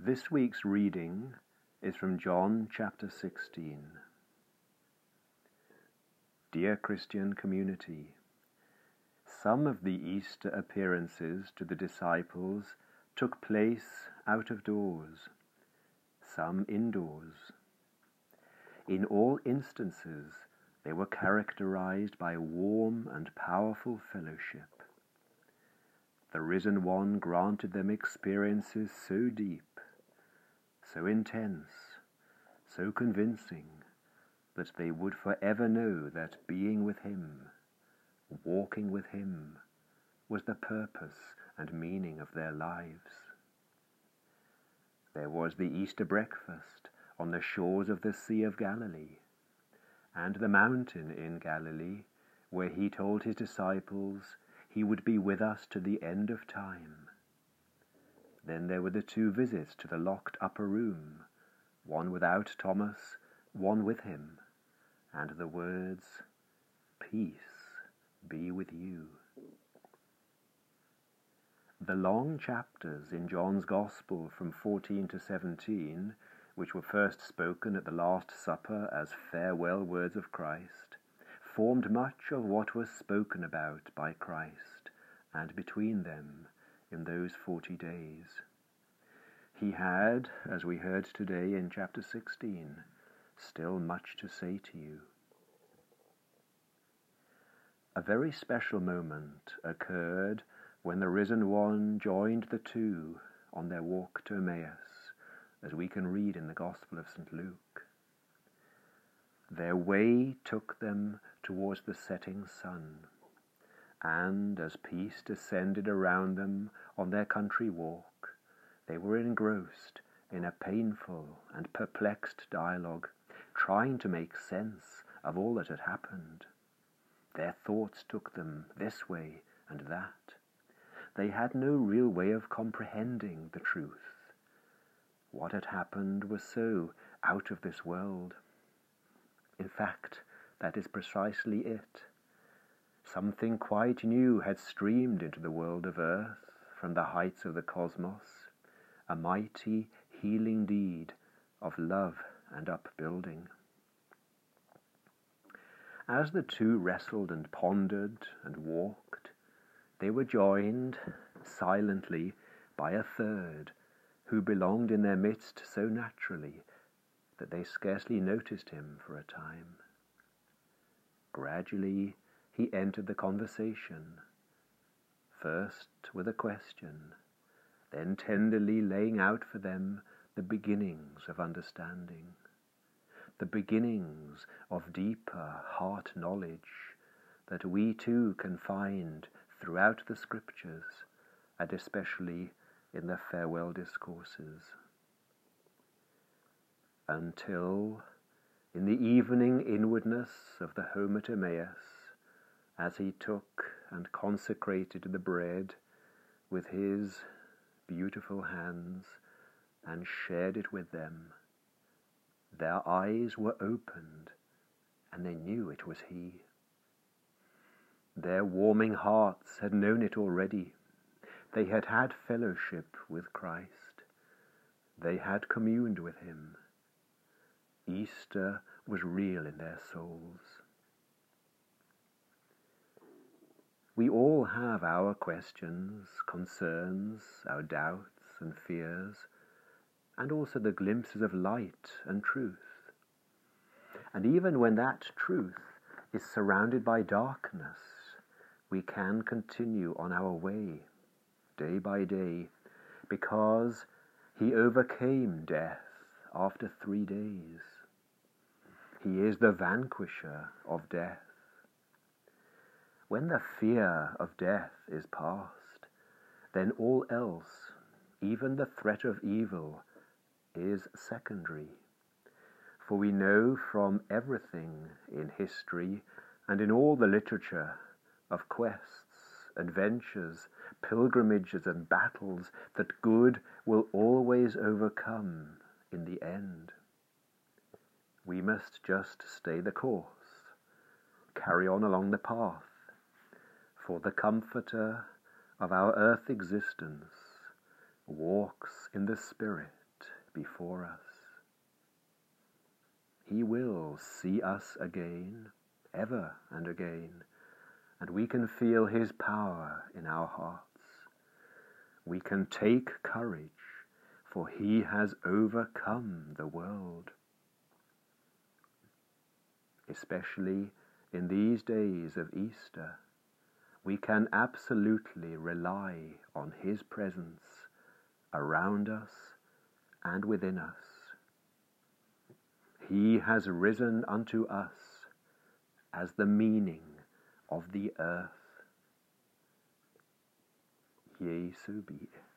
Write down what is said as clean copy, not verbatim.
This week's reading is from John chapter 16. Dear Christian community, some of the Easter appearances to the disciples took place out of doors, some indoors. In all instances, they were characterized by warm and powerful fellowship. The Risen One granted them experiences so deep, so intense, so convincing, that they would forever know that being with Him, walking with Him, was the purpose and meaning of their lives. There was the Easter breakfast on the shores of the Sea of Galilee, and the mountain in Galilee where He told His disciples He would be with us to the end of time. Then there were the 2 visits to the locked upper room, one without Thomas, one with him, and the words, "Peace be with you." The long chapters in John's Gospel from 14 to 17, which were first spoken at the Last Supper as farewell words of Christ, formed much of what was spoken about by Christ and between them in those 40 days. He had, as we heard today in chapter 16, still much to say to you. A very special moment occurred when the Risen One joined the 2 on their walk to Emmaus, as we can read in the Gospel of St. Luke. Their way took them towards the setting sun, and as peace descended around them on their country walk, they were engrossed in a painful and perplexed dialogue, trying to make sense of all that had happened. Their thoughts took them this way and that. They had no real way of comprehending the truth. What had happened was so out of this world. In fact, that is precisely it. Something quite new had streamed into the world of earth from the heights of the cosmos, a mighty healing deed of love and upbuilding. As the 2 wrestled and pondered and walked, they were joined silently by a 3rd who belonged in their midst so naturally that they scarcely noticed him for a time. Gradually he entered the conversation, first with a question, then tenderly laying out for them the beginnings of understanding, the beginnings of deeper heart knowledge that we too can find throughout the Scriptures, and especially in the farewell discourses. Until, in the evening inwardness of the home at Emmaus, as he took and consecrated the bread with his beautiful hands and shared it with them, their eyes were opened and they knew it was he. Their warming hearts had known it already. They had had fellowship with Christ. They had communed with him. Easter was real in their souls. We all have our questions, concerns, our doubts and fears, and also the glimpses of light and truth. And even when that truth is surrounded by darkness, we can continue on our way, day by day, because he overcame death after 3 days. He is the vanquisher of death. When the fear of death is past, then all else, even the threat of evil, is secondary. For we know from everything in history and in all the literature of quests, adventures, pilgrimages and battles that good will always overcome in the end. We must just stay the course, carry on along the path, for the Comforter of our earth existence walks in the Spirit before us. He will see us again, ever and again, and we can feel his power in our hearts. We can take courage, for he has overcome the world. Especially in these days of Easter, we can absolutely rely on his presence around us and within us. He has risen unto us as the meaning of the earth. Yea, so be it.